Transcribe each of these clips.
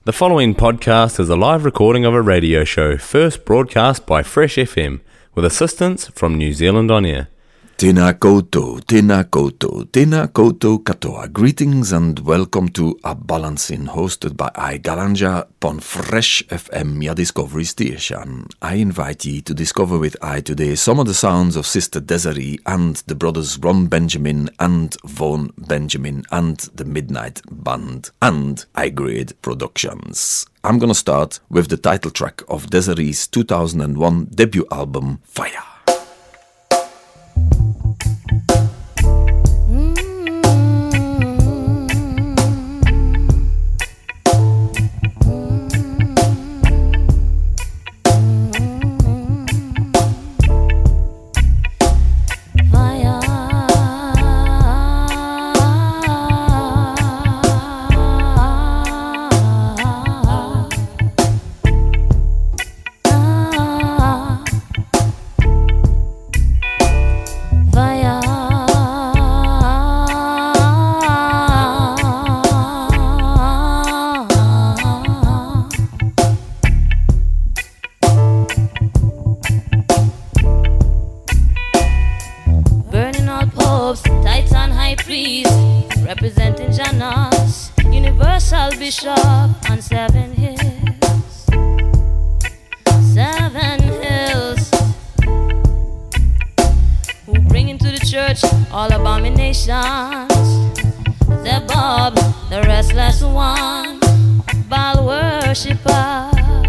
The following podcast is a live recording of a radio show first broadcast by Fresh FM with assistance from New Zealand On Air. Tēnā koutou, tēnā koutou, tēnā koutou katoa. Greetings and welcome to A Balancing, hosted by I Galanja on Fresh FM, your discovery station. I invite you to discover with I today some of the sounds of Sister Desiree and the brothers Ron Benjamin and Vaughan Benjamin and the Midnight Band and I-Grade Productions. I'm gonna start with the title track of Desiree's 2001 debut album, Fire. Representing Janus, Universal Bishop on 7 Hills. 7 Hills, who bring into the church all abominations. Zebub, the restless one, Baal worshipper.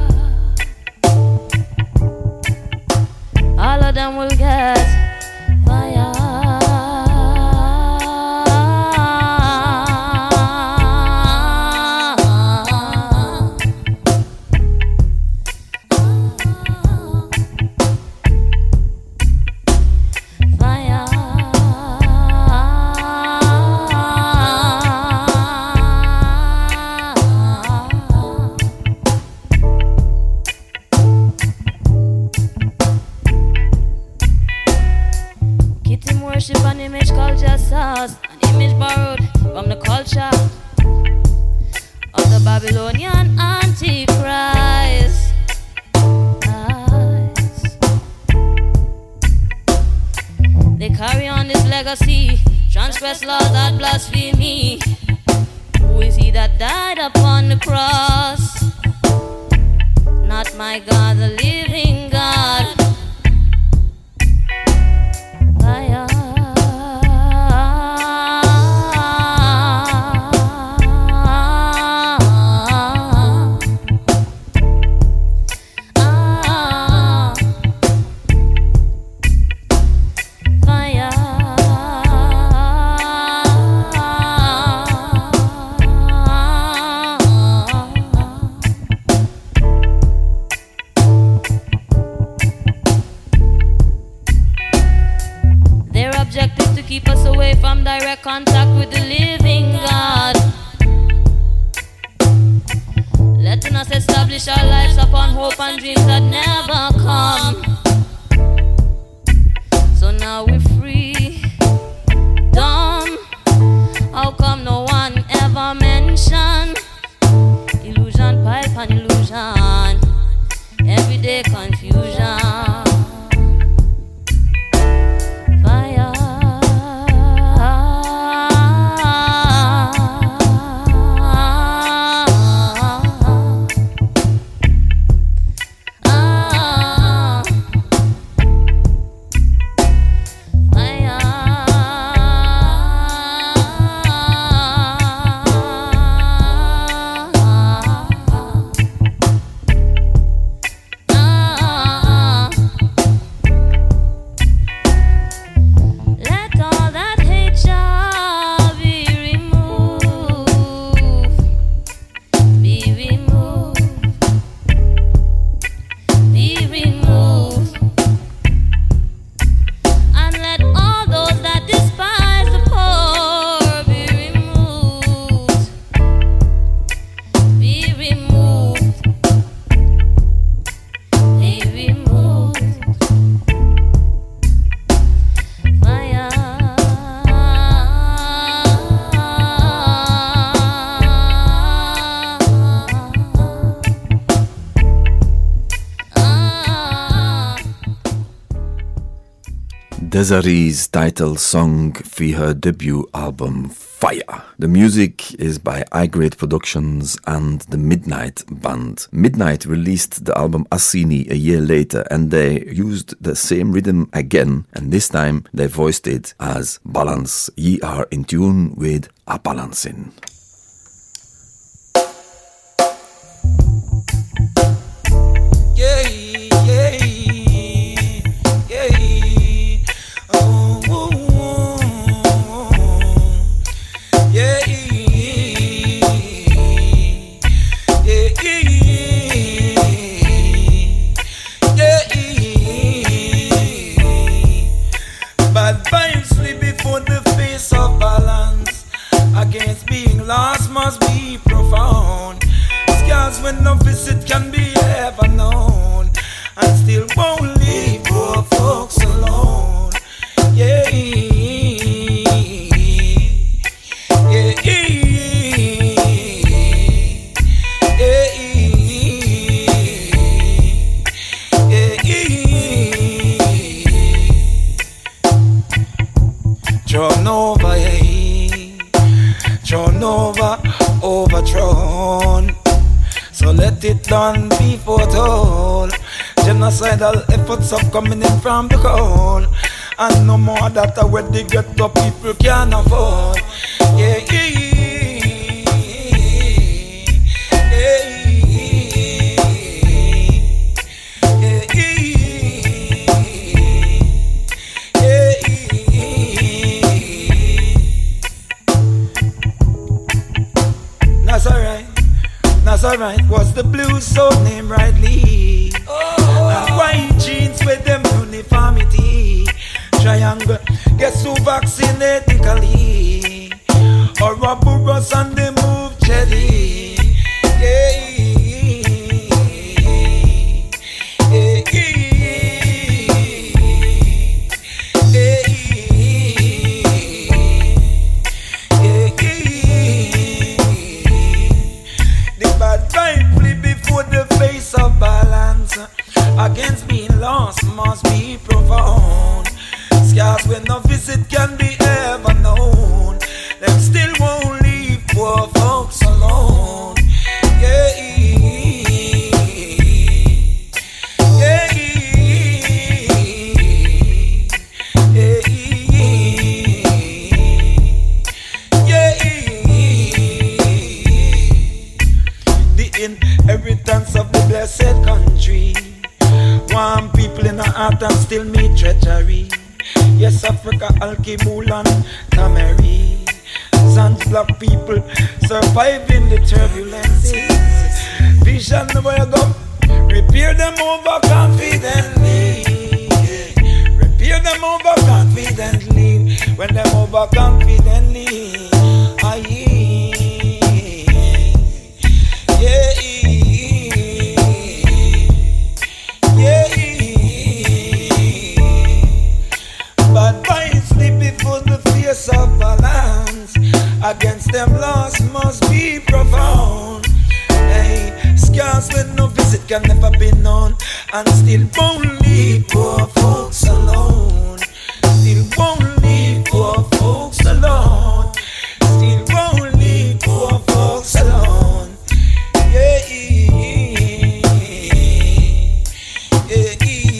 All of them will get fire. Worship an image called Jesus, an image borrowed from the culture of the Babylonian Antichrist. They carry on this legacy, transgress laws that blaspheme me. Who is he that died upon the cross? Not my God, the living God. Fire. Objective to keep us away from direct contact with the living God, letting us establish our lives upon hope and dreams that never come. So now we're free, dumb. How come no one ever mentioned illusion, pipe and illusion, everyday confusion? Desiree's title song for her debut album Fire. The music is by iGreat Productions and the Midnight Band. Midnight released the album Assini a year later, and they used the same rhythm again, and this time they voiced it as Balance. Ye are in tune with A Balancin'. When no visit can be ever known, and still won't leave poor folks alone. Yeah, yeah, Jonova, Jonova, overthrown. So let it done before told. Genocidal efforts are coming in from the cold, and no more that where they get up people can afford. Yeah, yeah, yeah, yeah, yeah. That's alright. Nazarite was the blues so named rightly. And white jeans with them uniformity. Triangle, guess who vaccinated Italy? Or Roburus and they move Jelly. Yeah. Of balance against being lost must be profound. Scars when no visit can be ever known, them still won't leave poor folks alone. Yeah, yeah, yeah, yeah. The inheritance of the blessed country. One people in the heart and still meet treachery. Yes, Africa, Al-Kibulan, Tamari. Sans black people surviving the turbulences. Vision where you go, repair them overconfidently. Repair them overconfidently. When them overconfidently, yeah. Of balance against them loss must be profound. Hey, scars when no visit can never be known, and still won't leave poor folks alone. Still won't leave poor folks alone. Still won't leave poor folks alone. Yeah, yeah,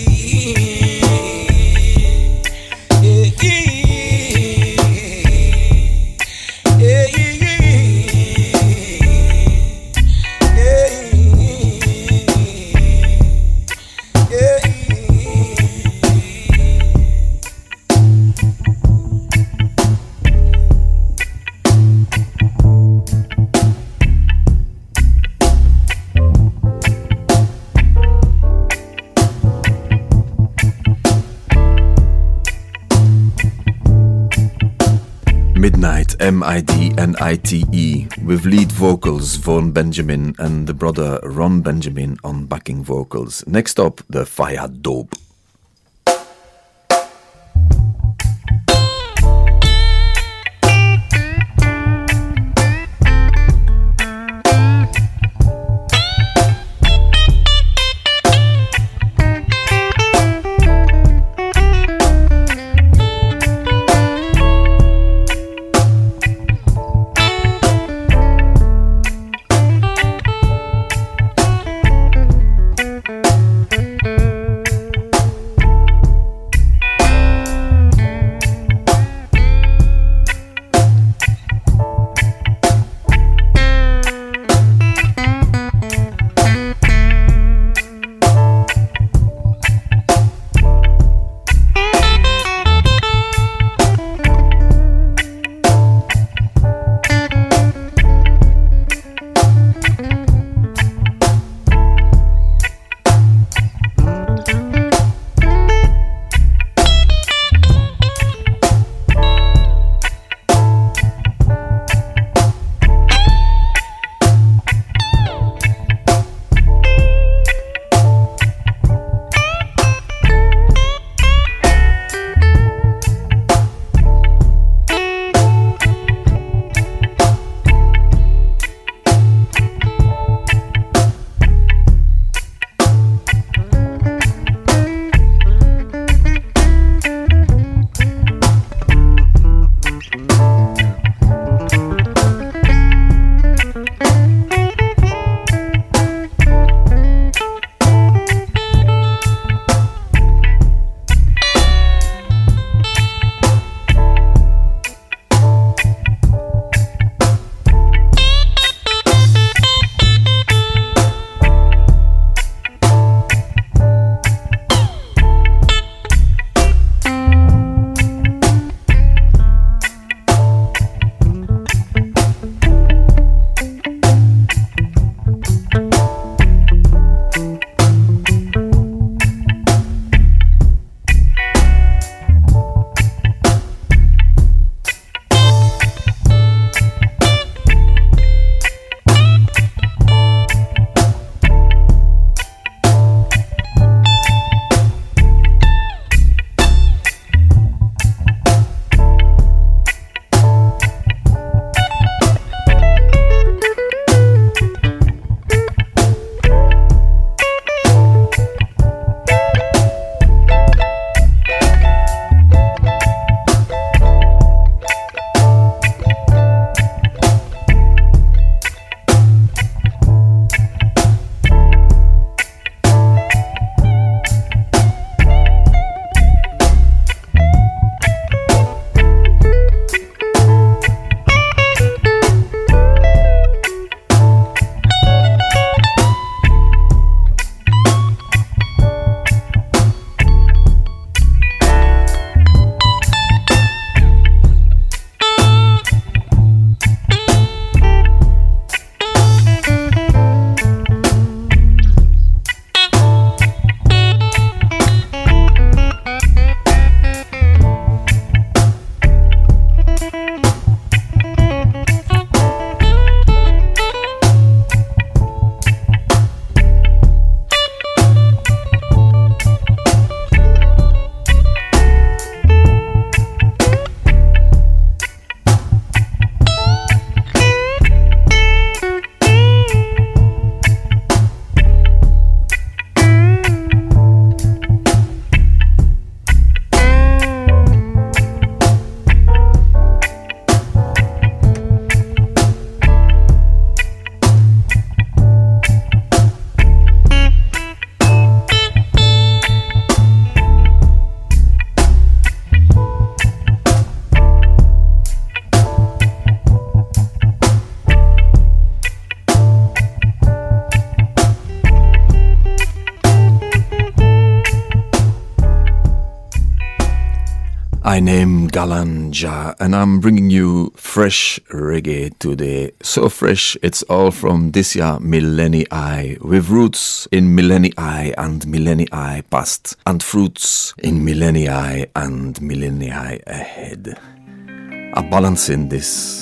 Midnight, M-I-D-N-I-T-E, with lead vocals Vaughn Benjamin and the brother Ron Benjamin on backing vocals. Next up, the Fire Dope. I name Galanja and I'm bringing you fresh reggae today. So fresh, it's all from this year millenii, with roots in millenii and millenii past, and fruits in millenii and millenii ahead. A balance in this.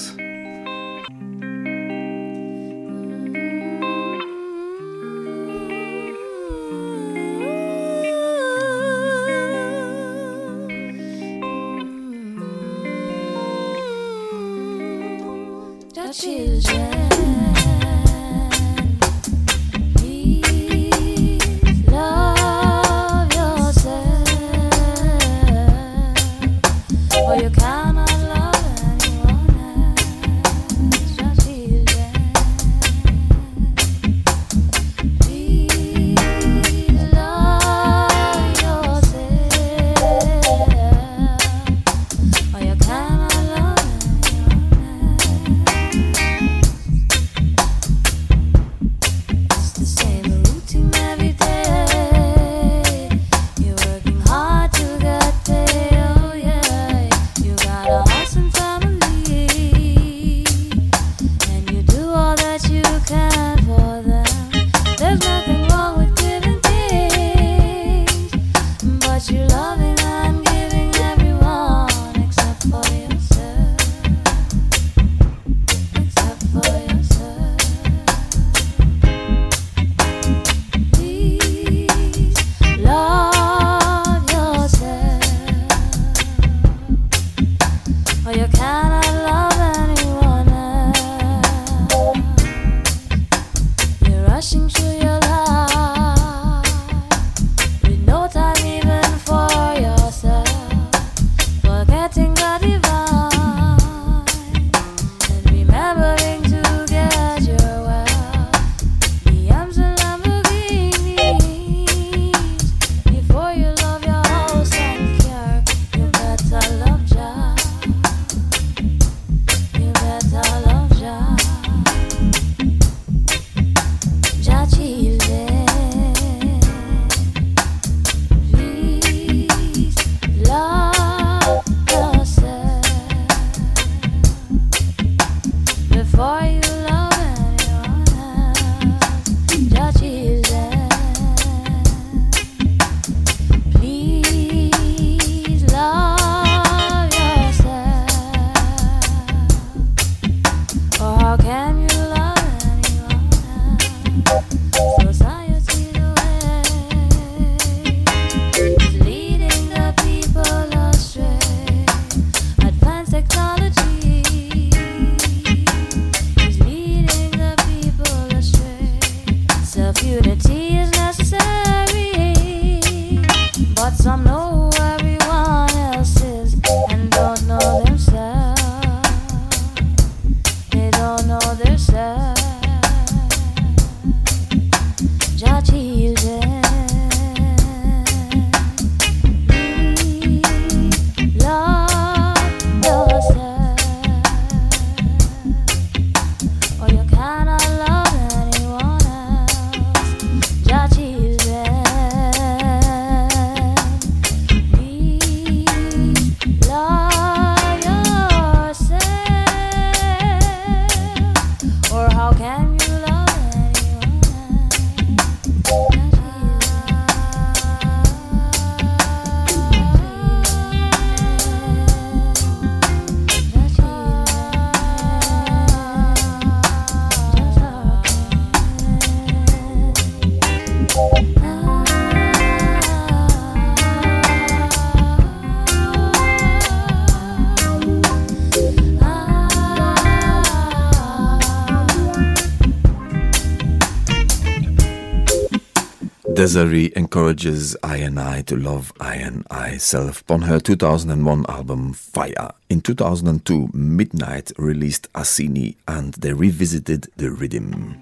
Desiree encourages I to love I self on her 2001 album Fire. In 2002, Midnight released Assini and they revisited the rhythm.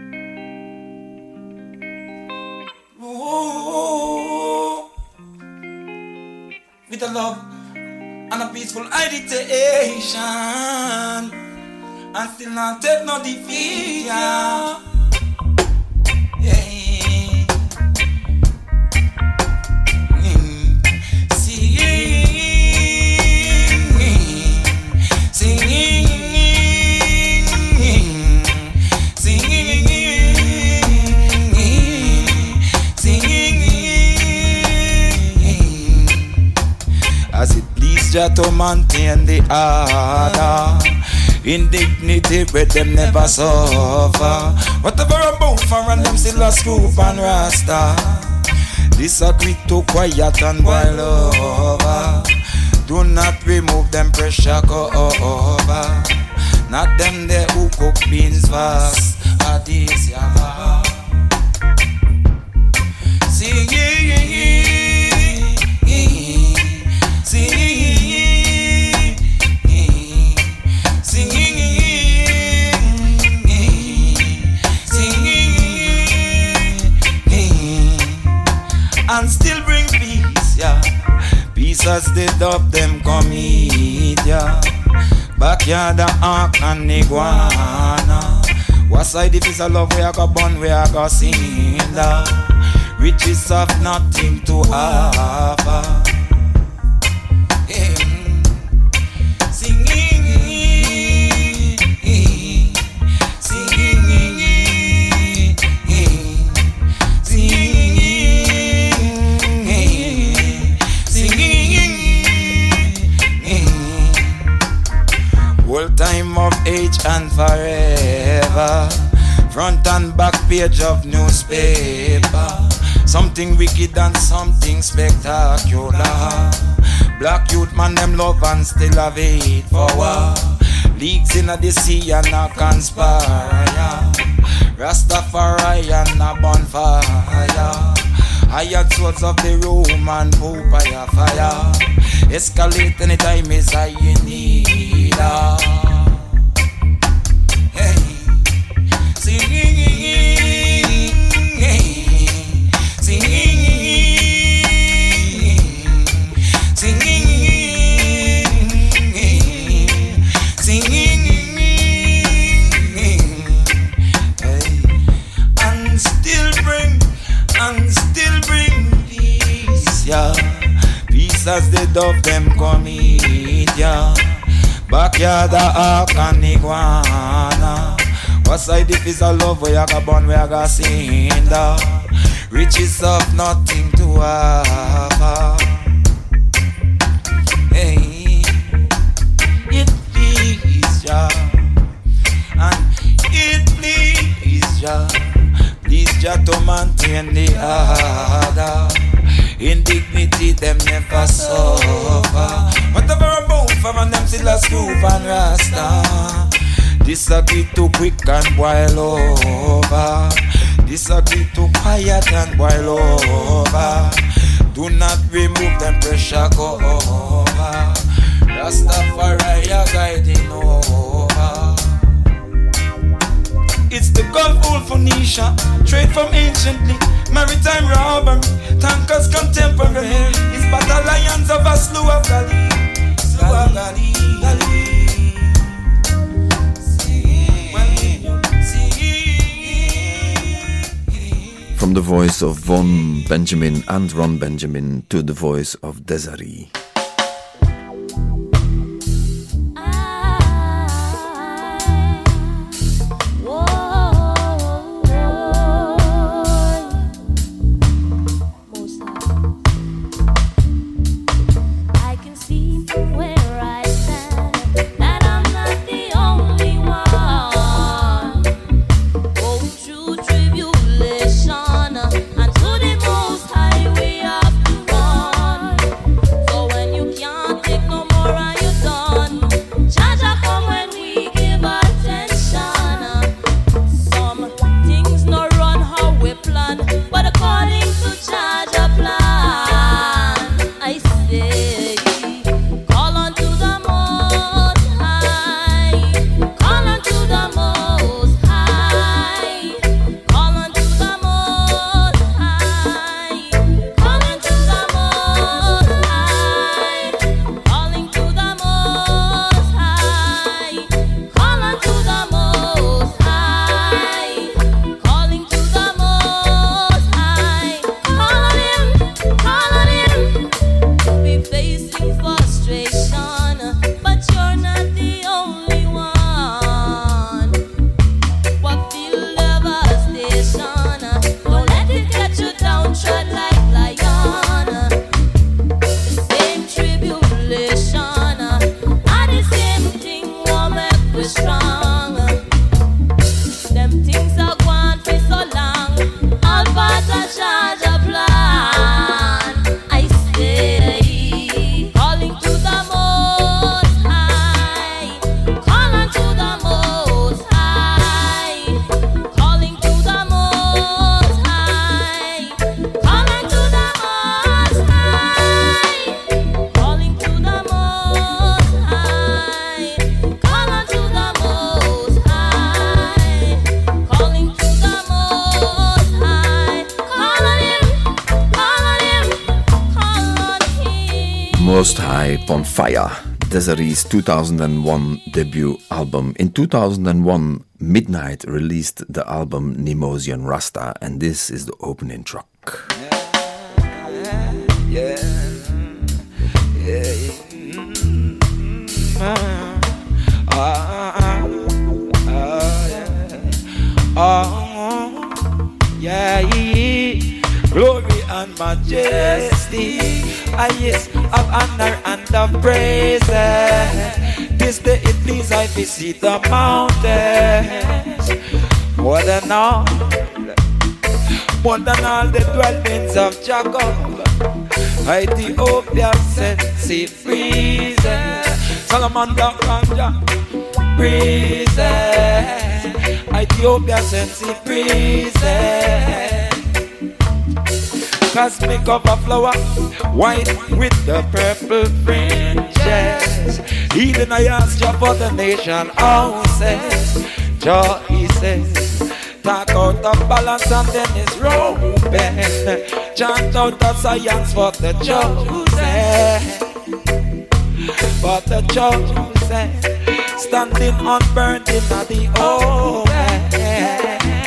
Ooh, with a love and a peaceful meditation, and still not take no defeat. Yeah. See, Jah to maintain the order. In dignity where them never suffer. Whatever about for and them still a scoop and rasta. Disagree to quiet and boil over. Do not remove them pressure cover. Not them there who cook beans fast. This yama. Sing, and still bring peace, yeah. Peace as they dub them come eat, yeah. Backyard the ark and iguana. What side if it's a love we a go burn, we a go sing love. Riches have nothing to offer. Time of age and forever. Front and back page of newspaper. Something wicked and something spectacular. Black youth man them love and still have it for war. Leagues in the sea and a conspire. Rastafari and a bonfire. Hired swords of the Roman Pope fire. Escalate anytime is I in need. Hey, singing, and still bring peace, yeah. Peace as the dove them come eat, yeah. Backyard the ark and iguana. What side if it's a love where you got born, where you got seen, da. Riches of nothing to offer. Hey, it please ya, and it please ya. Please ya to maintain the order. In dignity them never suffer. Whatever about from and them still a scoop and rasta. Disagree too quick and boil over. Disagree too quiet and boil over. Do not remove them pressure cover. Rastafari are guiding over. It's the Gulf Old Phoenicia, trade from anciently, maritime robbery, tankers contemporary. It's battalions of a slew of Galilee. From the voice of Von Benjamin and Ron Benjamin to the voice of Desiree. And to the most high we have to run. So when Most High on Fire, Desiree's 2001 debut album. In 2001, Midnight released the album Nemosian Rasta, and this is the opening track. Glory and majesty, yes, of honor and of praise. This day it please I visit the mountains. More than all the dwellings of Jacob, Ethiopia sent sea breezes, Solomon Black Ganja breezes, Ethiopia sent sea breezes. Cosmic of a flower, white with the purple fringes. Healing I ask you for the nation houses. Jah he says, talk out the balance and then it's Reuben. Chant out the science for the chosen. For the chosen. Standing unburned in the open.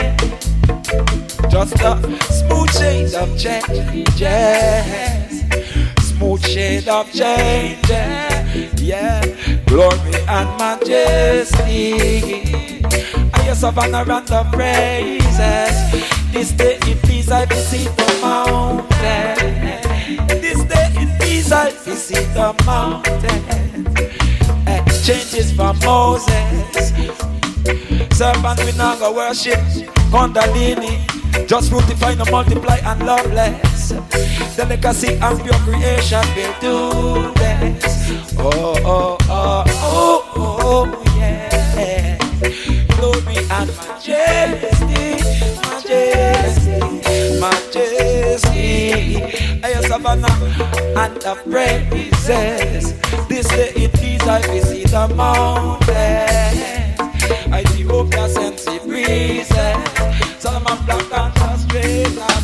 Just a smooth shade of changes. Smooth shade of changes. Yeah. Glory and majesty. I yes of honor and the praises. This day in peace I visit the mountain. This day in peace I visit the mountain. Changes from Moses. Servant we now go worship Kundalini. Just fructify, no multiply and loveless. Delicacy and pure creation will do this. Oh, oh, oh, oh, oh, yeah. Glory and majesty, majesty, majesty. I Savannah and the praises. This day it is I visit the mountains. Ethiopia sends the breezes. Solomon Black and straight and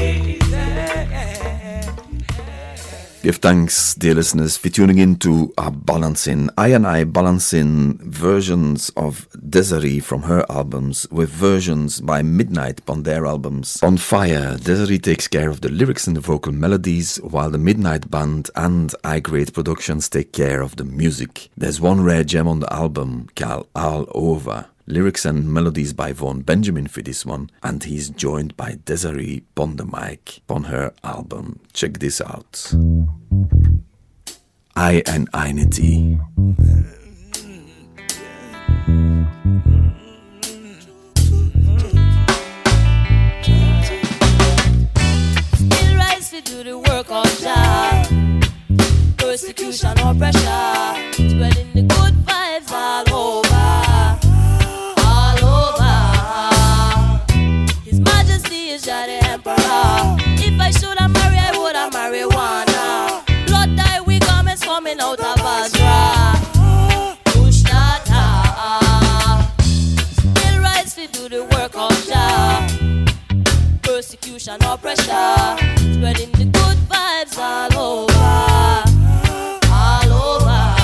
Give thanks, dear listeners, for tuning in to our balancing. I balancing versions of Desiree from her albums with versions by Midnight on their albums. On Fire, Desiree takes care of the lyrics and the vocal melodies, while the Midnight Band and I-Grade Productions take care of the music. There's one rare gem on the album called All Over. Lyrics and melodies by Vaughan Benjamin for this one, and he's joined by Desiree on the mic on her album. Check this out. I and Einity. Still rise to do the work of Jah. Persecution or pressure, spreading the good vibes all over. Jah the emperor. If I should have married, I would have marijuana. Blood dye we garments coming out of Azra. Push that still rise to do the work of Jah. Persecution or pressure, spreading the good vibes all over. All over.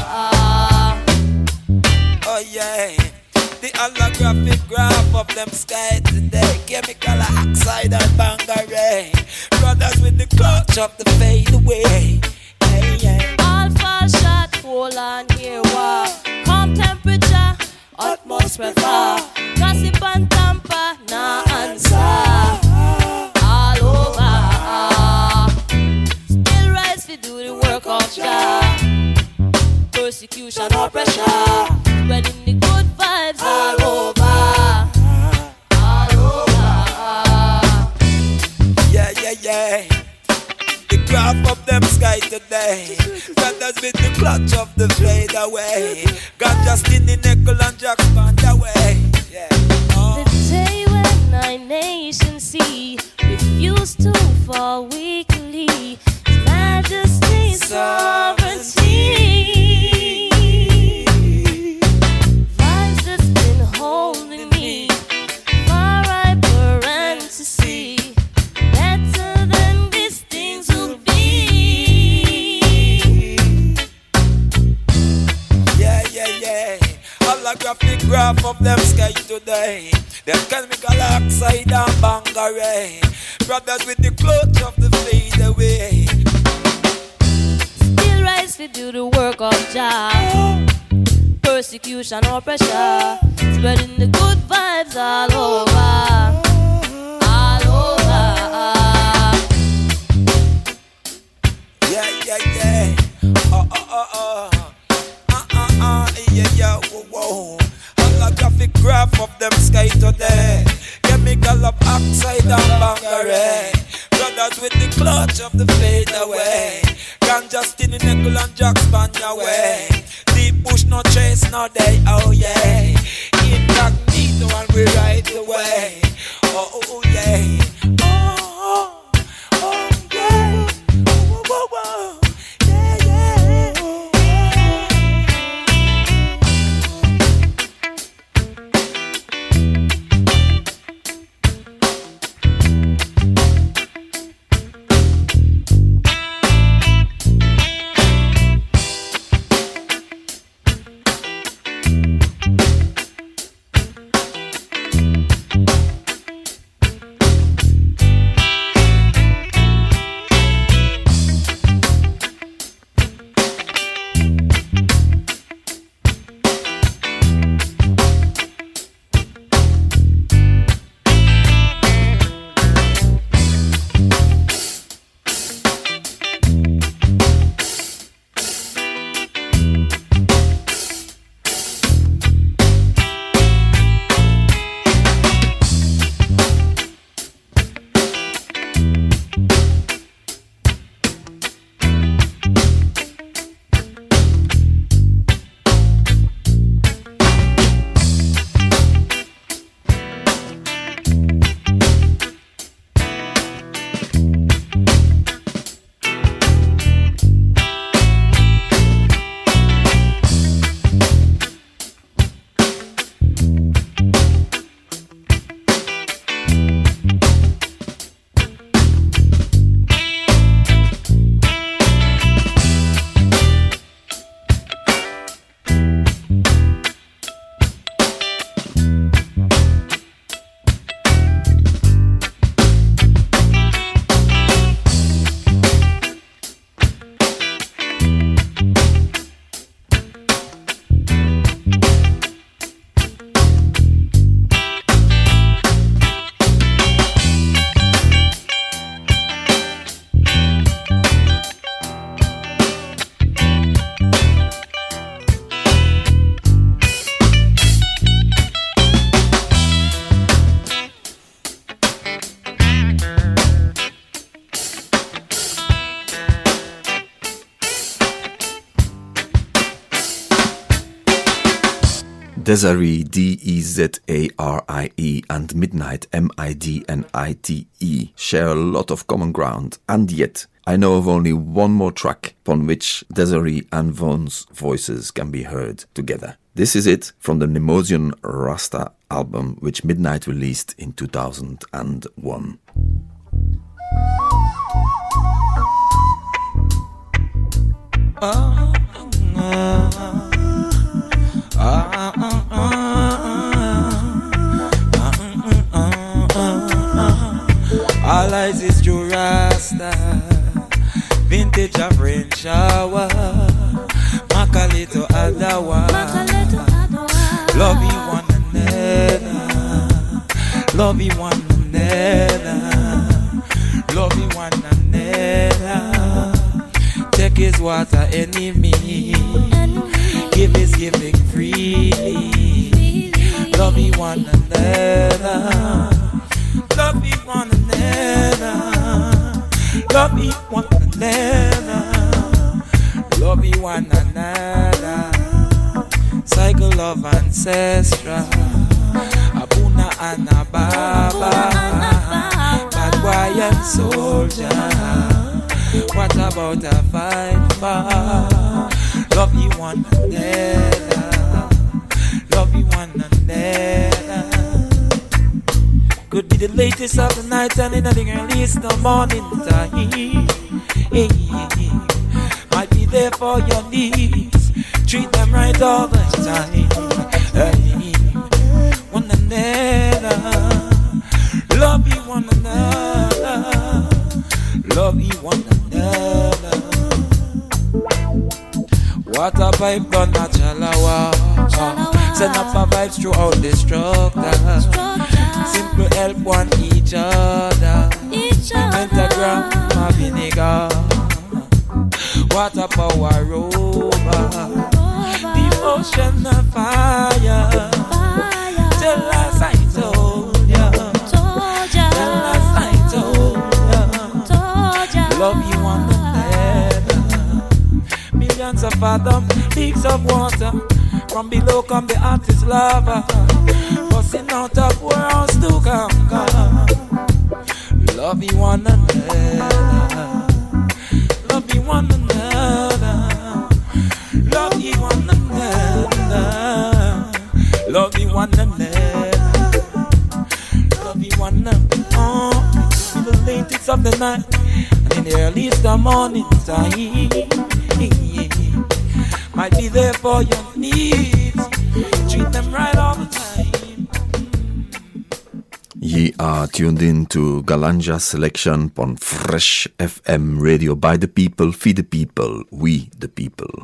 oh yeah. The holographic graph of them sky today. Chemical oxide and bangarang. Brothers with the clutch of the fade away. Hey, yeah. All fall shot, hold on here, wow. Calm temperature, utmost prefer. Gossip and tamper, nah answer. All over. Still rise to do the work of Jah. Persecution or pressure, spreading the good vibes all over. All over. Yeah, yeah, yeah. The graph of them sky today. Brothers with the clutch of the fade away. God just in the nickel and jack on the way. Yeah. The day when our nation see refuse to fall weakly. His Majesty's sovereignty. Vibes that's been holding me far riper and to see better than these things will be. graph of them sky today. Them chemical oxide and bangaree. Brothers with the clutch of the fade away. Still rise to do the work of Jah. Persecution or pressure, spreading the good vibes all over. All over. Yeah, yeah, yeah. Yeah, whoa, whoa. Holographic graph of them sky today. Chemical of oxide and bangaree. Brothers with the clutch of the fade away. Ganja still in nickel and jack span your way. Deep bush no chase no day, oh yeah. Incognito and we ride the way. Oh yeah. Oh yeah. Whoa, whoa, whoa. Yeah, yeah. Desiree, D-E-Z-A-R-I-E, and Midnight, M-I-D-N-I-T-E, share a lot of common ground, and yet I know of only one more track upon which Desiree and Vaughn's voices can be heard together. This is it from the Nemosian Rasta album, which Midnight released in 2001. All eyes is Joe Rasta, vintage of rain shower, Makalito Adawa, love you one another, love you one another, love you one another. Take his water enemy, give his giving freely, love you one another. Love me one another, love me one another, love me one another. Cycle of ancestral, Abuna and Ababa, bad boy and soldier. What about a fight for? Love me one another, love me one another. Could be the latest of the night and in the earliest of the morning time. Hey, might be there for your needs. Treat them right all the time. Hey, love you one another. Water pipe gun a chalawa. Send up our vibes throughout the struggle. Simple help one each other. Pentagram, my vinegar. Water power over. Devotion of fire. Tell us I told ya. Tell us I told ya. Love you on the level. Millions of fathoms, leagues of water. From below come the artist lava. Busting out of worlds to conquer. Love you one another. Love you one another. Love you one another. Love you one another. Love you one another. In the latest of the night and in the earliest of the morning time. Might be there for your needs. Treat them right all the time. Ye are tuned in to Galanja selection on Fresh FM radio by the people, feed the people, we the people.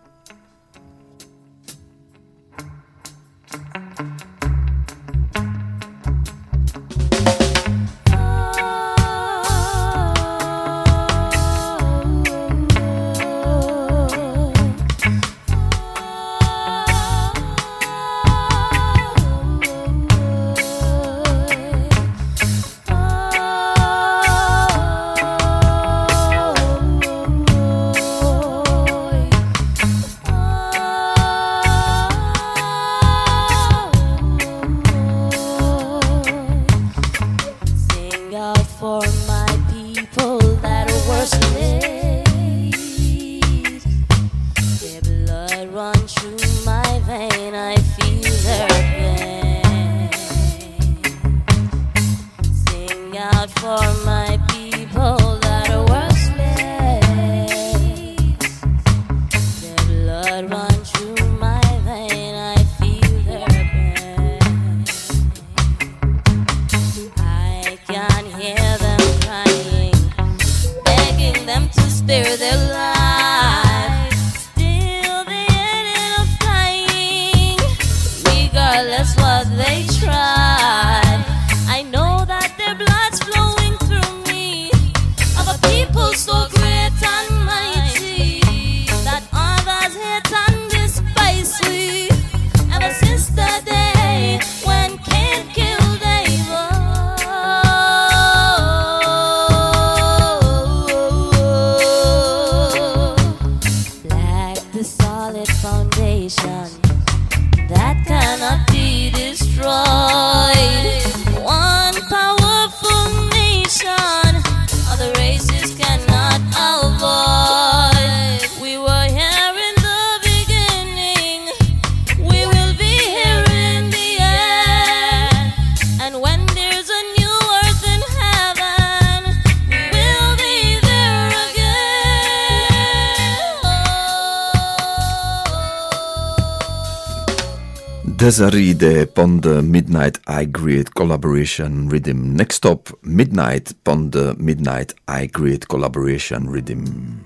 Desiree pon the Midnight I Great collaboration rhythm. Next up, Midnight pon the Midnight I Great collaboration rhythm.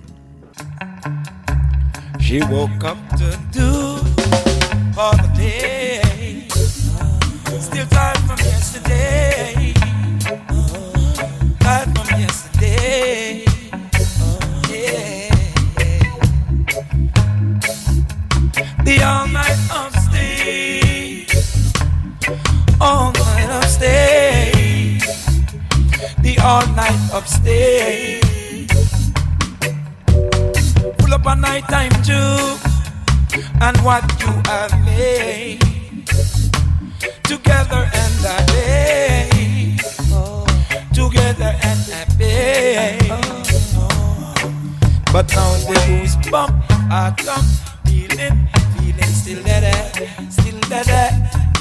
She woke up to do all the day. Still tired from yesterday. Tired from yesterday. Yeah. The all night upstate. All night upstate. The all night upstate. Pull up a nighttime juke and what you have made together and a day, together and happy. But now the goosebump are come, feeling still there, still there.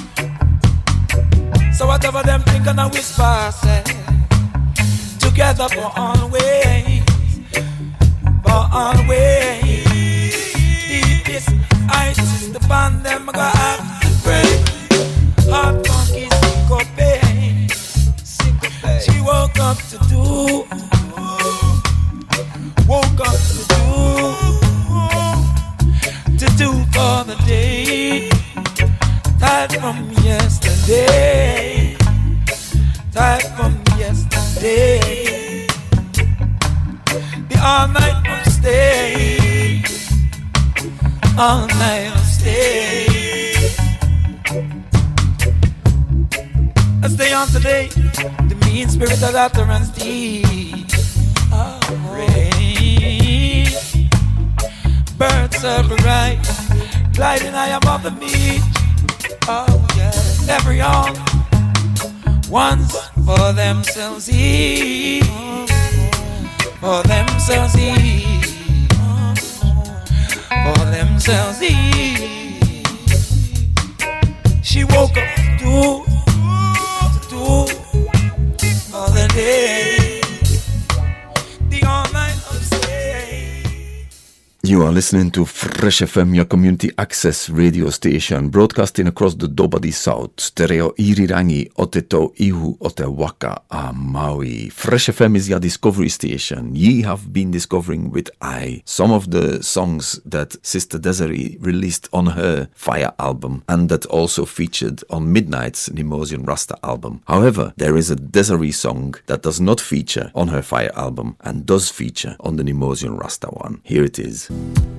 So whatever them think and I whisper, say, together for always, for always. Deepest ice is the band them gonna have to break. Hard funky syncope. She woke up to do come to do for the day. Tired from yesterday. Tired from yesterday. The all night will stay. All night will stay. I stay on today. The mean spirit of utterance deep. Rain. Birds circle right, gliding high above the meat. Oh yeah. Every all wants for themselves eat. For themselves eat. For themselves eat. She woke up to do for the day. The all night of stay. You are listening to Fresh FM, your community access radio station, broadcasting across the Dobadi South, Te reo irirangi o te tau ihu o te waka a Maui. Fresh FM is your discovery station. Ye have been discovering with I some of the songs that Sister Desiree released on her Fire album and that also featured on Midnight's Nemosian Rasta album. However, there is a Desiree song that does not feature on her Fire album and does feature on the Nemosian Rasta one. Here it is.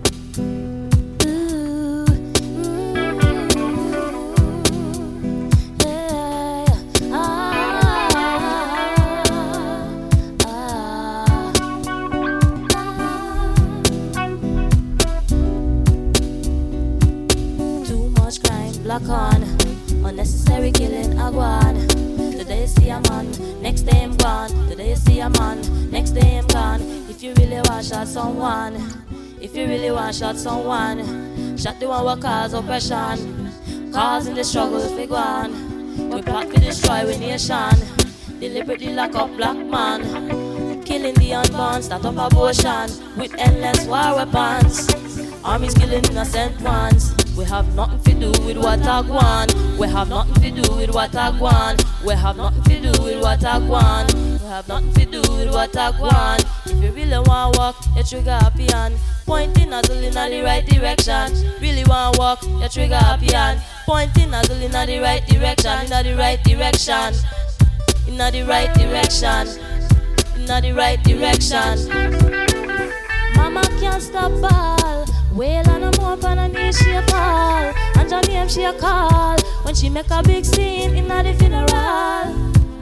Black on, unnecessary killing agwan. Today you see a man, next day I'm gone. Today you see a man, next day I'm gone. If you really want shot someone, if you really want shot someone, shot the one who cause oppression, causing the struggle for go on. We plot to destroy we nation, deliberately lock up black man, killing the unborn, start up abortion with endless war weapons. Armies killing innocent ones. We have nothing to do with what I want. We have nothing to do with what I want. We have nothing to do with what I want. We have nothing to do with what I want. If you really want to walk, you trigger happy hand, pointing nozzle in the right direction. Really want to walk, you trigger happy hand, pointing nozzle in the right direction. In the right direction. In the right direction. In the right direction. Mama can't stop ball. Wail and I'm up on her knees she a fall. And her name she a call when she make a big scene in the funeral.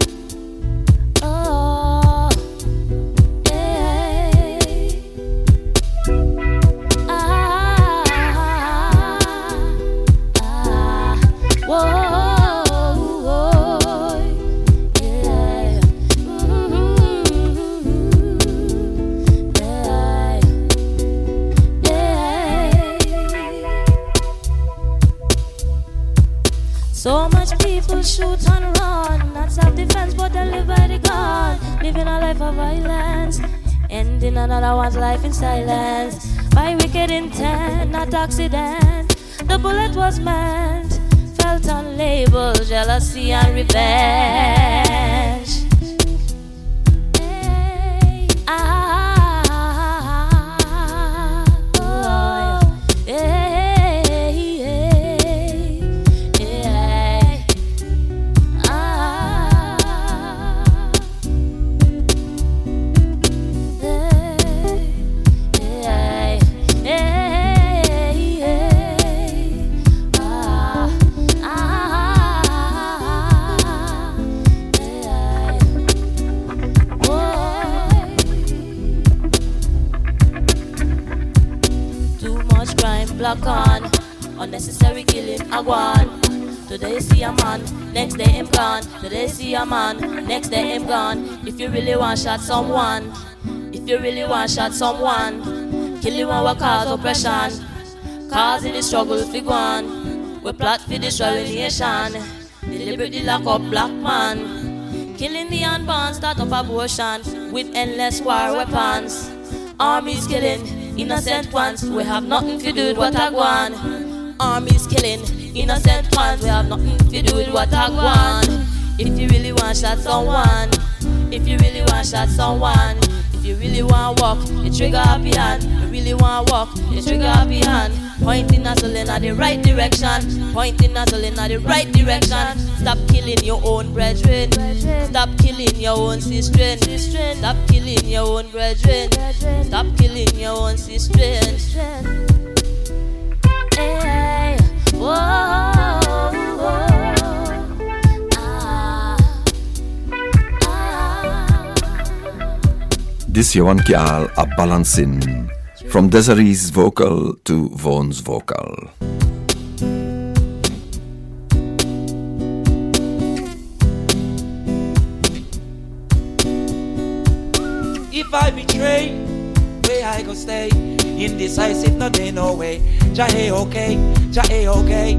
Oh, hey. Whoa. So much people shoot and run, not self-defense but they live by the gun, living a life of violence, ending another one's life in silence, by wicked intent, not accident. The bullet was meant, felt unlabeled, jealousy and revenge. Hey, Block on, unnecessary killing agwan. Today you see a man, next day him gone. Today you see a man, next day him gone. If you really want shot someone, if you really want shot someone, kill the one who cause oppression, causing the struggle for go on. We plot for destroy the nation, deliberately lock up black man, killing the unborn, start up abortion with endless war weapons. Armies killing innocent ones, we have nothing to do with what I want. Armies killing innocent ones, we have nothing to do with what I want. If you really want shot someone, if you really want shot someone, if you really want walk, you trigger happy hand. You really want walk, you trigger happy hand. Pointing nozzle in the right direction. Pointing nozzle in the right direction. Stop killing your own brethren. Stop killing your own sister. Stop killing your own brethren. Stop killing your own sister. Hey, whoa, whoa. This Johan Kial a balancing from Desiree's vocal to Vaughn's vocal. If I betray, where I go stay? Indecisive, no day, no way. Jahe okay, Jahe okay.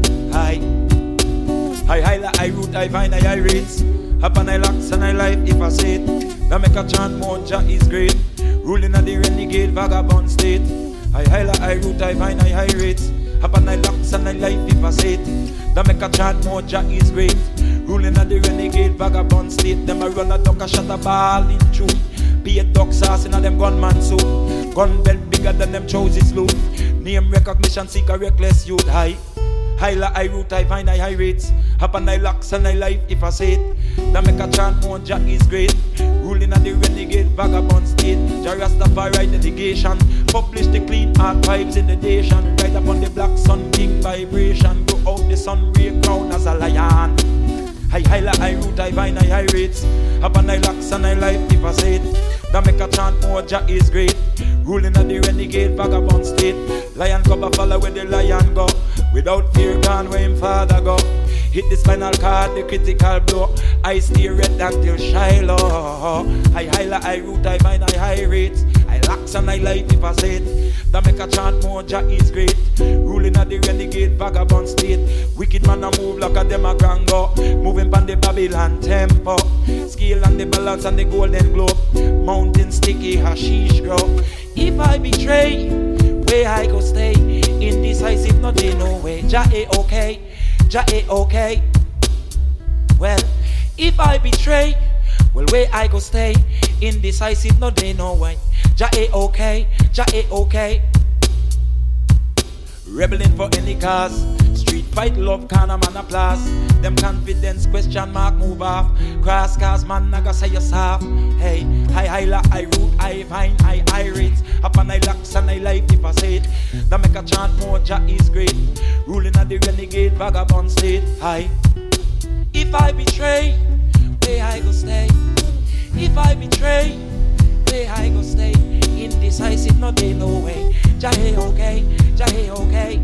I la, I root, I find, I rates. Upon I locks and I life if I say it. That make a chant more, Jah is great. Ruling at the renegade vagabond state. I la, I root, I find, I rates. Upon I locks and I life if I say it. That make a chant more, Jah is great. Ruling at the renegade vagabond state. Them a run a duck, a shot a ball in truth. Be a dog sauce in a them gunman suit. Gun belt bigger than them choices loot. Name recognition seek a reckless youth. I la, I root, I find, I rates. Upon I locks and I life if I say it. That make a chant more, Jah is great. Ruling at the renegade vagabond state. Jah Rastafari delegation. Publish the clean archives in the nation. Right upon the black sun king vibration. Go out the sun ray crown as a lion. I la, I root, I find, I rates. Upon I locks and I life if I say it. That make a chant more, Jah is great. Ruling at the renegade vagabond state. Lion cover follow where the lion go. Without fear gone where him father go. Hit the spinal cord, the critical blow. I stay red until Shiloh. I la, I root, I find, I rates. I locks and I light if I say it. That make a chant more, Jah is great. Ruling at the renegade vagabond state. Wicked man a move like a dem a grango. Moving pan the Babylon tempo. Scale and the balance and the golden globe. Mountain sticky hashish grow. If I betray, where I go stay. Indecisive, no day, no way. Jah okay, Jah okay. Well, if I betray, well, where I go stay. Indecisive, no day, no way. Jah okay, Jah okay. Rebelling for any cause. Street fight, love, can a man applause. Them confidence, question mark, move off. Cross cars, man, naga say you soft. Hey, I la, I root, I find, I rates. Upon I locks and I life if I say it. That make a chant more, Jah is great. Ruling at the renegade vagabond state. If I betray, where I go stay. If I betray, where I go stay. Indecisive, no day, no way. Jah okay, Jah okay.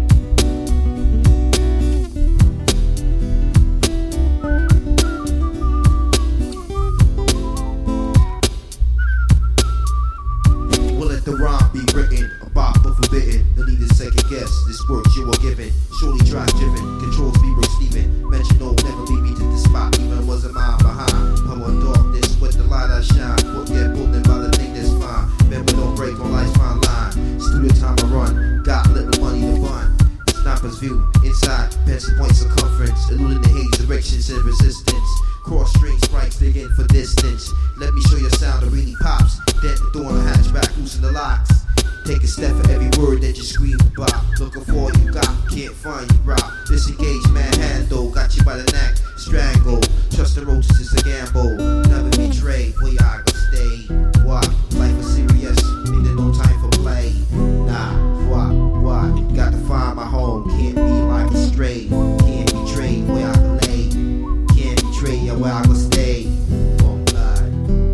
Will let the rhyme be written, about but forbidden. No need to second guess, this work you are given. Surely drive driven, controls be broke Steven. Mention no, never leave me to the spot, even was a mile behind. Power darkness, with the light I shine. Put get bullet by the thing that's fine. Remember don't break on life's fine line. Studio time I run, got little money to run. Sniper's view, inside, pencil point circumference. Eluding the haze, directions and resistance. Cross string strikes, digging for distance. Let me show you a sound that really pops. Dent the door on the hatchback, loosen the locks. Take a step for every word that you scream about. Looking for all you got, can't find you rock. Disengage, manhandle, got you by the neck, strangle. Trust the roaches, it's a gamble. Never betray, where I go stay. What? Life is serious, ain't no time for play. Nah, what? Got to find my home, can't be like a stray. Can't betray where I go lay. Can't betray where I go stay. Oh God,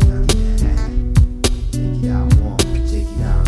take it out, won't take it out,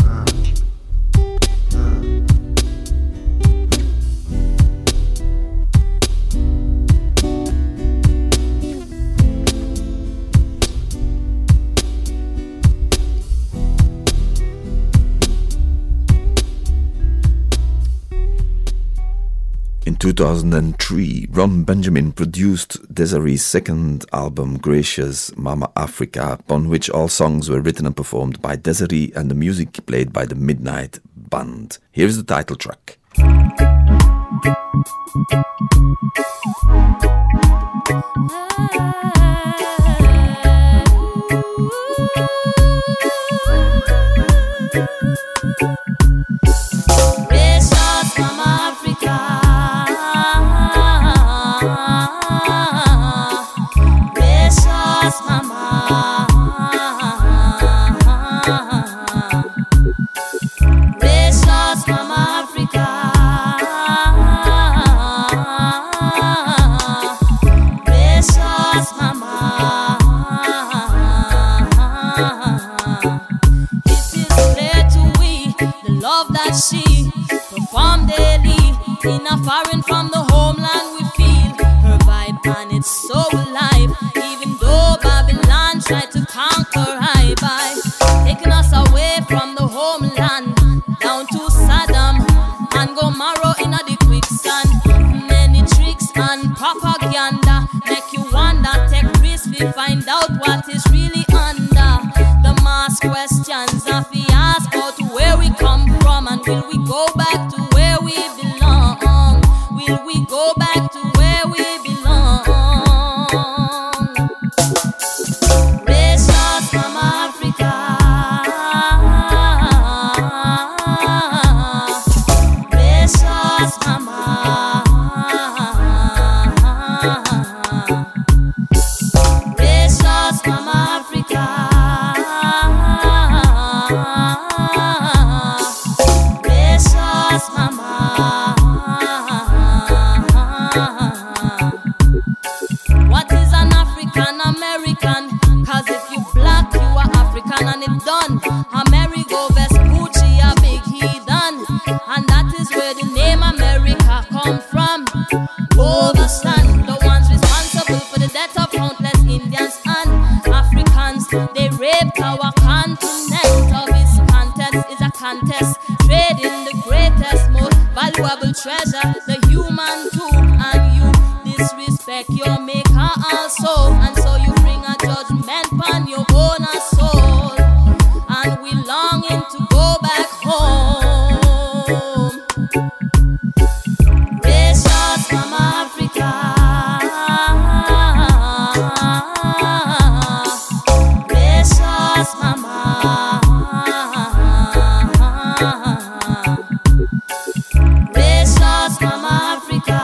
In 2003, Ron Benjamin produced Desiree's second album, Gracious Mama Africa, upon which all songs were written and performed by Desiree and the music played by the Midnight Band. Here's the title track. It is clear to we the love that she performed daily in a foreign from the homeland. We feel her vibe and it's so alive. Even though Babylon tried to conquer I by taking us away from the homeland down to Saddam and Gomorrah in the quicksand. Many tricks and propaganda make you wonder. Take risks we find out what is really under. The mass questions of we ask about where we come from and will we go back to where we belong? Will we go back to where we belong? Precious Mama Africa, precious Mama, precious Mama Africa, precious Mama. What is an African American? Cause if you black, you are African and it's done. Amerigo Vespucci, a big heathen. And that is where the name America come from. Overstand the ones responsible for the death of countless Indians and Africans. They raped our continent. Of its contents is a contest. Trading the greatest, most valuable treasure, the human too. And you disrespect your maker also. And so you bring a judgment on your own soul. And we longing to go back home. Precious Mama Africa, precious Mama, precious Mama Africa,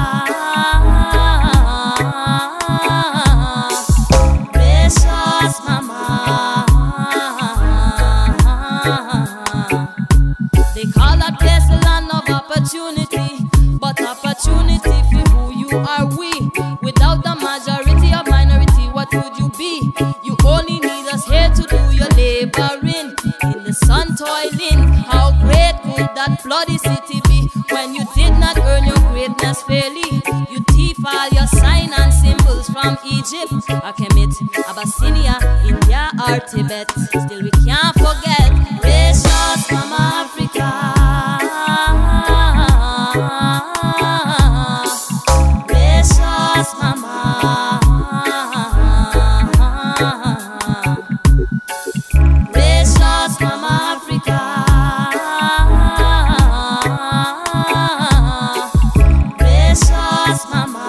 precious Mama. They call that place a land of opportunity, but opportunity for who you are we. Without the majority or minority, what would you be? You only need us here to do your laboring, in the sun toiling. How great could that bloody city be when you did not earn your greatness fairly? You thief all your sign and symbols from Egypt, Akemet, Abyssinia, India or Tibet. Still we can't forget precious Mama Africa, precious Mama, precious Mama Africa, precious Mama,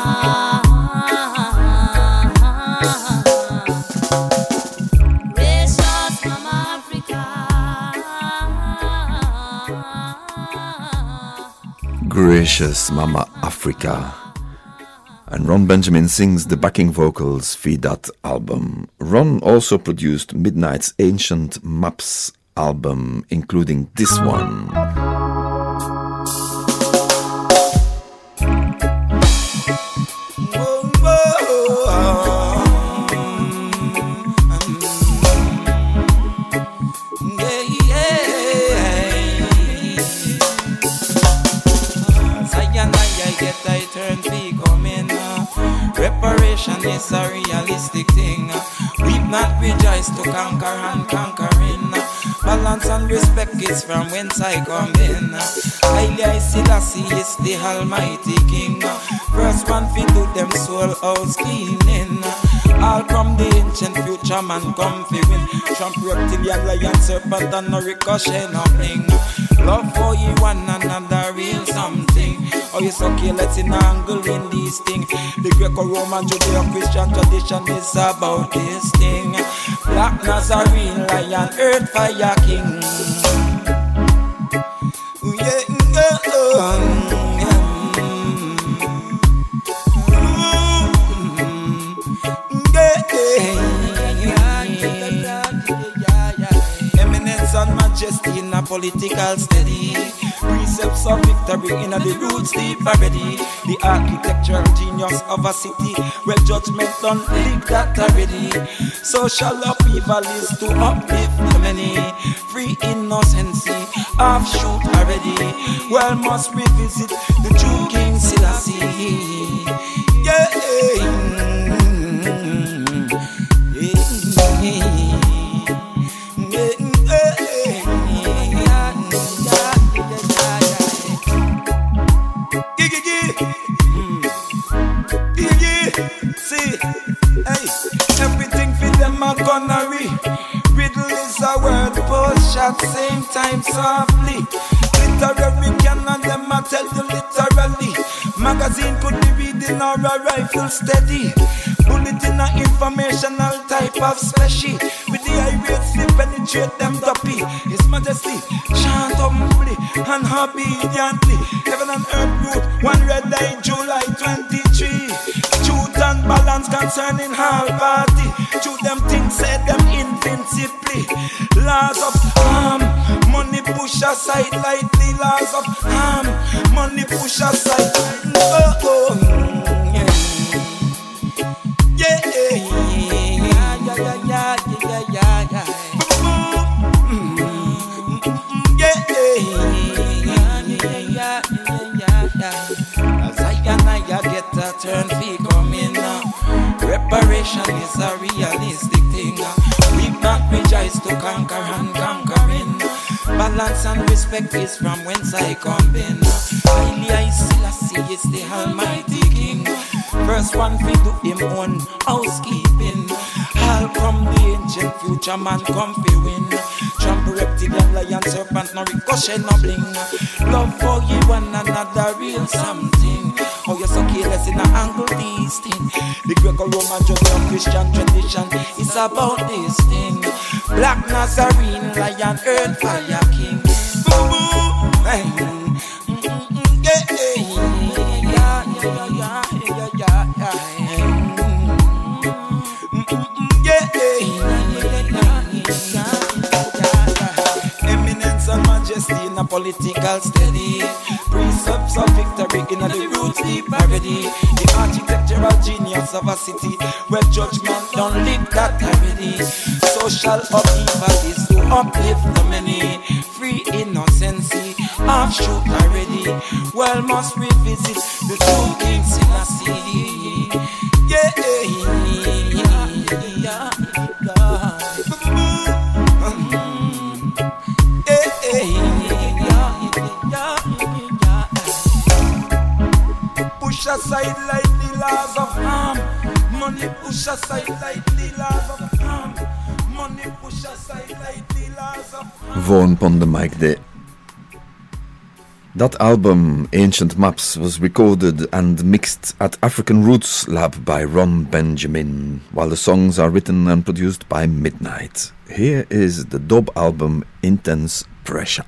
precious Mama Africa. Gracious Mama Africa. And Ron Benjamin sings the backing vocals for that album. Ron also produced Midnight's Ancient Maps album, including this one. Reparation is a realistic thing. Weep not rejoice to conquer and conquering. Balance and respect is from whence I come in. Highly I see that he is the Almighty King. First one fi do them soul house cleaning. All from the ancient future man come fi win. Trump reptilian lion serpent and no ricochet nothing. Love for you one another real something. Oh, it's okay, let's angle in these things. The Greco-Roman, Judeo-Christian tradition is about this thing. Black Nazarene, lion, earth, fire king. Eminence and majesty in a political steady. Precepts of victory in the roots deep already. The architectural genius of a city. Well, judgment done leak that already. Social upheaval is to uplift many. Free innocency, offshoot already. Well, must revisit the true King Selassie. Yeah. See, hey, everything for them a gunnery. Riddle is a word, post shot, same time softly. Literary canon, them a tell you literally. Magazine could be reading or a rifle steady. Bullet in a informational type of special. With the irate slip penetrate them duppy. His Majesty chant humbly and obediently. Heaven and earth root, one red eye, July 23. Truth and balance concerning all party. Truth them things said them invincibly. Laws of harm, money push aside lightly. Laws of harm, money push aside. As I get a turn fee coming now. Reparation is a realistic thing. We not rejoice to conquer and conquering. Balance and respect is from whence I come in. Highly I Selassie is the Almighty King. First one fi do him own housekeeping. All come the ancient future man come fi win. Trample reptilian, lion, serpent, no ricochet, no bling. Love for you one another, real something. Oh, you're so careless in a angle these things. The Greco-Roman, Judeo-Christian tradition is about this thing. Black Nazarene, lion, earth, fire, king. Boom, boom, hey. Eminence and majesty in a political steady. Precepts of victory in the roots deep already. The architectural genius of a city where judgment don't live that already. Social upheaval is to uplift the many. Free innocency, offshoot already. Well, must revisit the true King Selassie. Yeah. Push aside like the laws of harm. Money push aside like the laws of harm. Money push aside like the laws of harm. Vaughan pon the mic there. That album, Ancient Maps, was recorded and mixed at African Roots Lab by Ron Benjamin, while the songs are written and produced by Midnight. Here is the dub album Intense Pressure.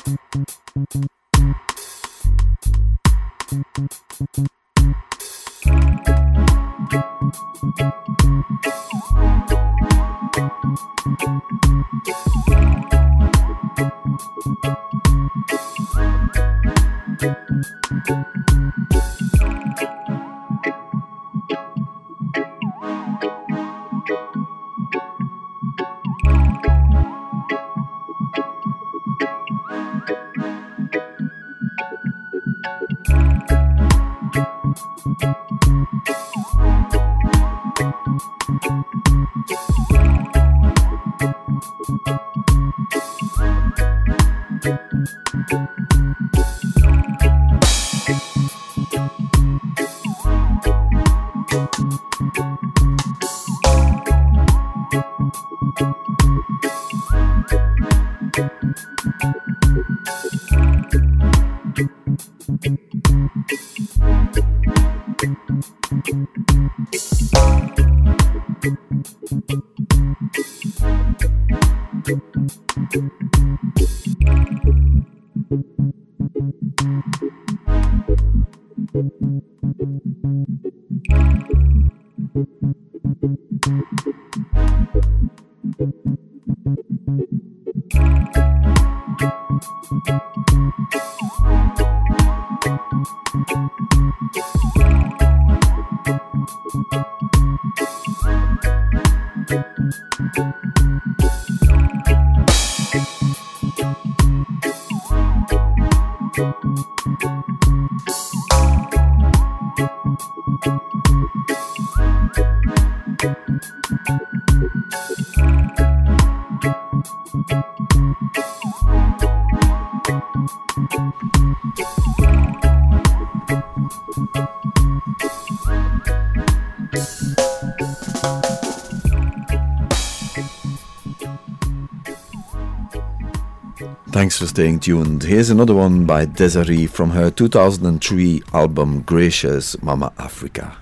Thanks for staying tuned. Here's another one by Desiree from her 2003 album Gracious Mama Africa.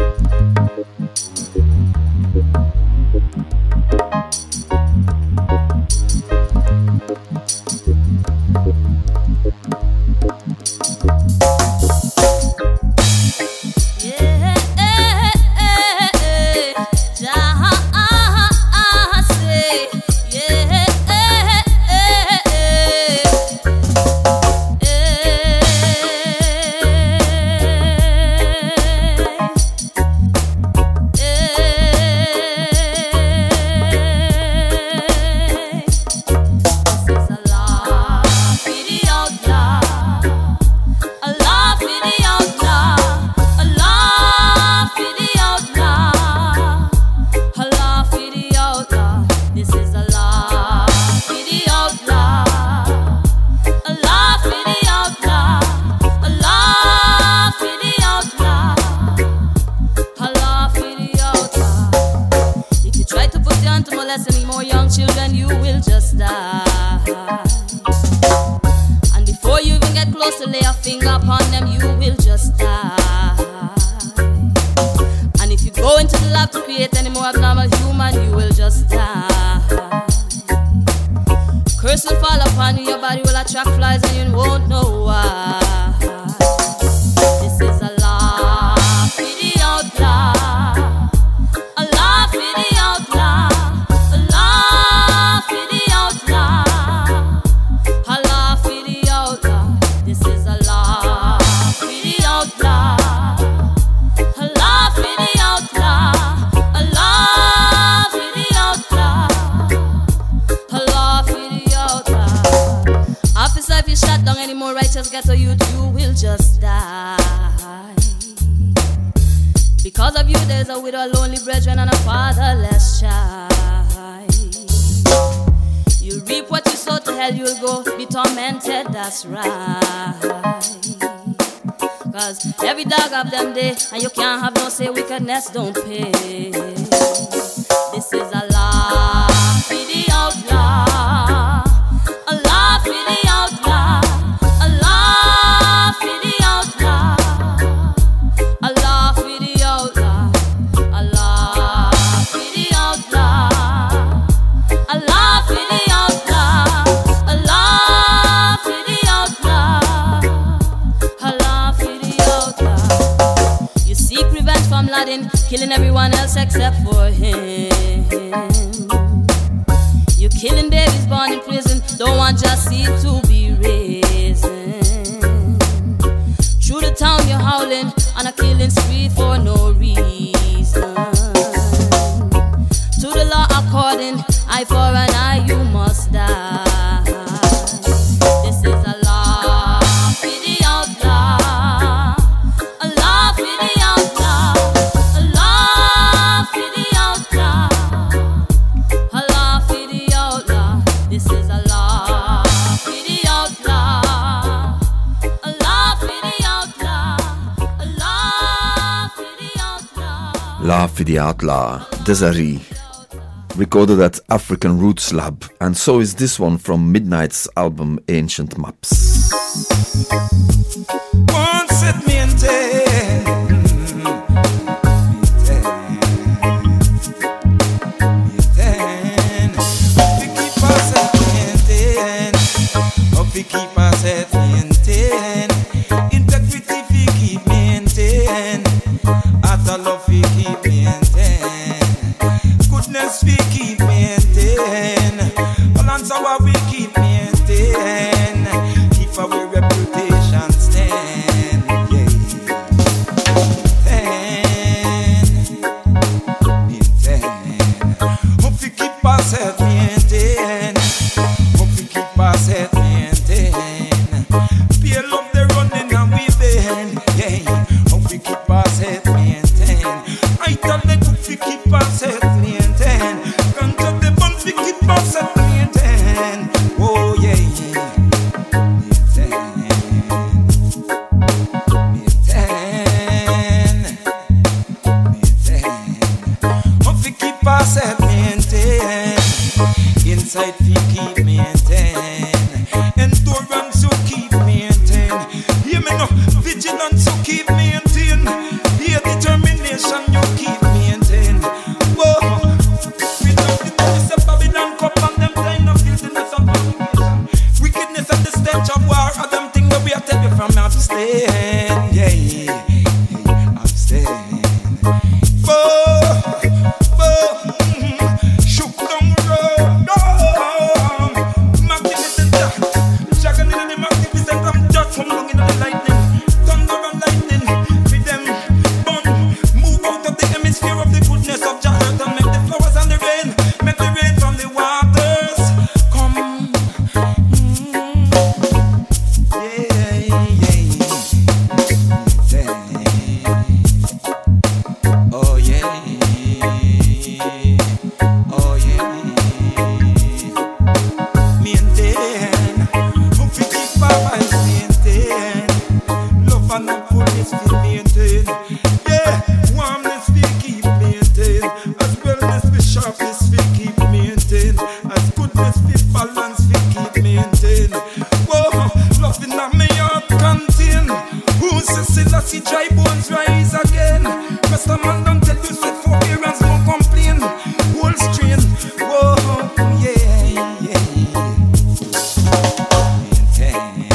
And you can't have no say wickedness don't pay. This is a law for the outlaw, a law for the outlaw, a law for the outlaw, a law for the outlaw, a law for the outlaw, a law for the outlaw, a law for judging everyone else except for him. You're killing babies born in prison, don't want just seed to be risen. Through the town you're howling on a killing spree for no reason. To the law according, eye for an eye, you must die. This is a law for the outlaw, a law for the outlaw, a law for the outlaw, a law for the outlaw. This is a law for the outlaw, a law for the outlaw, a law for the outlaw. La for the Outlaw, Desiree. Recorded at African Roots Lab, and so is this one from Midnight's album Ancient Maps. Won't set me in we keep us at maintain. Integrity we keep maintain. After love we keep maintain. Goodness we keep maintain. Balance our we keep maintain. Keep our reputation stand. Yeah. Maintain. Hope we keep us at maintain. Hope we keep us at maintain. Pay love the running and we bend. Yeah. Hope we keep us at maintain. I tell the hope we keep us at maintain. Can't tell the buns we keep us at maintain. Oh yeah. Hope we keep us at maintain. Inside we keep maintain. Endurance you keep maintain. Hear me now, vigilance you keep maintain. Hear determination you keep maintain. Whoa, we don't need to say Babylon cup and them kind of filthiness and fornication. Wickedness at the stage of war are them things that we are telling you from abstain. Yeah, abstain. Shook down road. Magnificent, dragon in the magnificent. I'm just come down in the lightning, thunder and lightning. With them bun, move out of the hemisphere of the goodness of Jah earth and make the flowers and the rain, make the rain from the waters come. Oh yeah. Oh yeah. Maintain. Hope we keep our eyes maintain. Love and fullness we maintain. Yeah, warmness we keep maintain. As wellness we sharpness we keep maintain. As goodness we balance we keep maintain. Whoa, love in my heart contain. Who says Selassie dry bones rise again? Cause the man don't tell you set forbearance, no complain. Whole strain. Whoa, yeah, yeah. Maintain.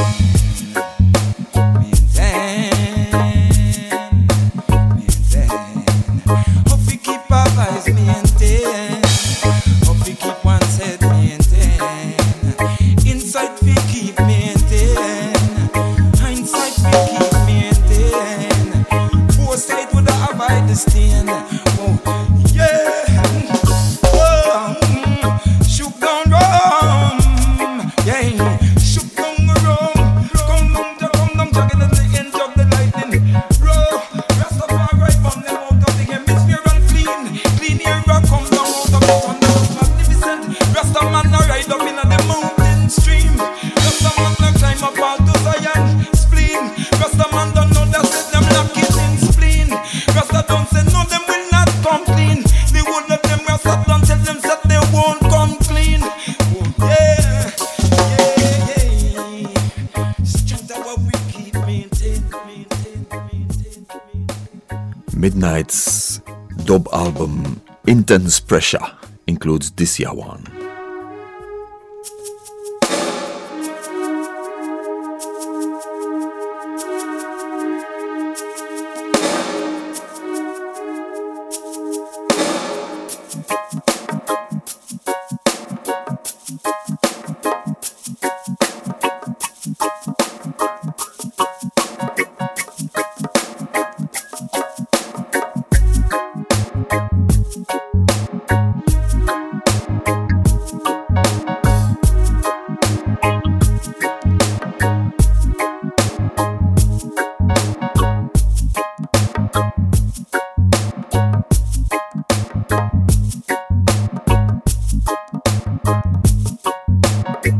Hope we keep our eyes maintain. Hope we keep one set maintain. Inside we keep maintain. Hindsight we keep maintain. Foresight would avoid the stain. Oh, yeah. Oh, shook down Rome. Yeah. Shook down Rome. Come down, dragging at the end of the lightning. Row, Rastafari from them out of the hemisphere and clean air come down out of the thunder. Magnificent, Rastaman a ride up in the mountain stream. Rastaman a climb up all to Zion spleen. Rastaman don't know that said them lock it in spleen. Rasta don't say no, them will not come clean. They won't let them Rasta don't tell them that they won't come clean. Oh yeah, yeah. Strength of what we keep maintain. Midnight's dub album Intense Pressure includes this year one.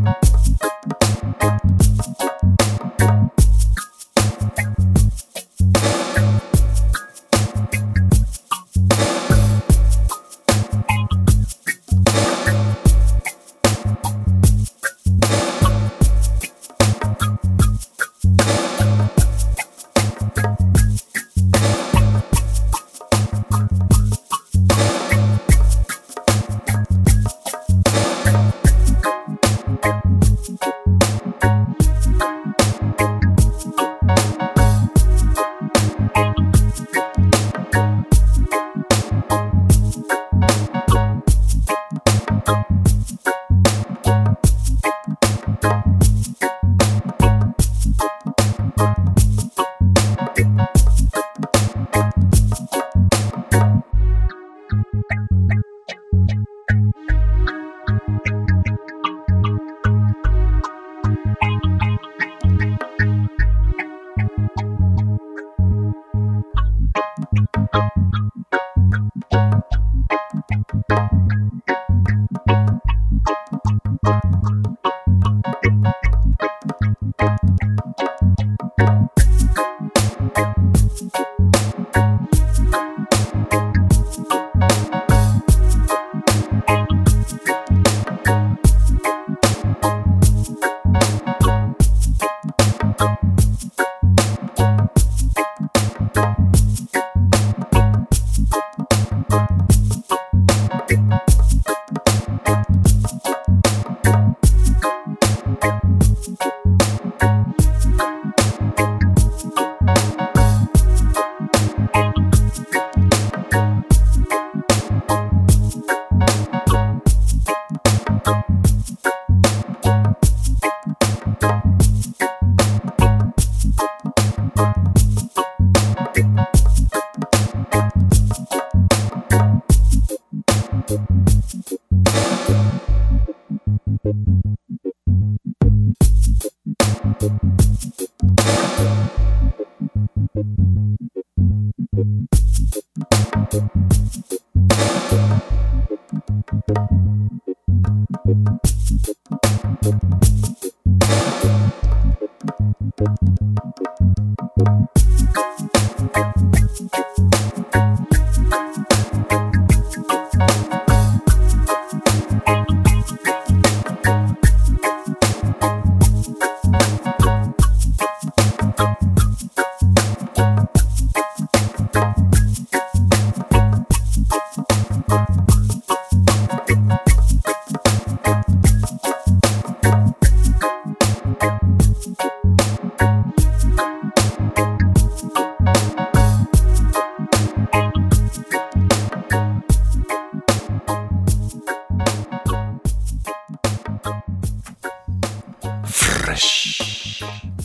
Fresh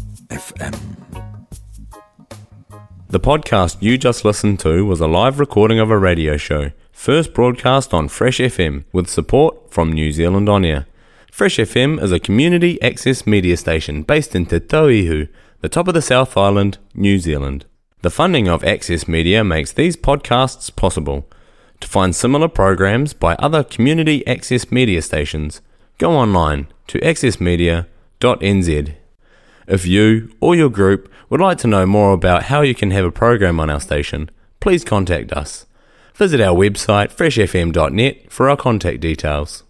FM. The podcast you just listened to was a live recording of a radio show, first broadcast on Fresh FM with support from New Zealand On Air. Fresh FM is a community access media station based in Te Tauihu, the top of the South Island, New Zealand. The funding of Access Media makes these podcasts possible. To find similar programs by other community access media stations, go online to accessmedia.nz. If you or your group would like to know more about how you can have a program on our station, please contact us. Visit our website freshfm.net for our contact details.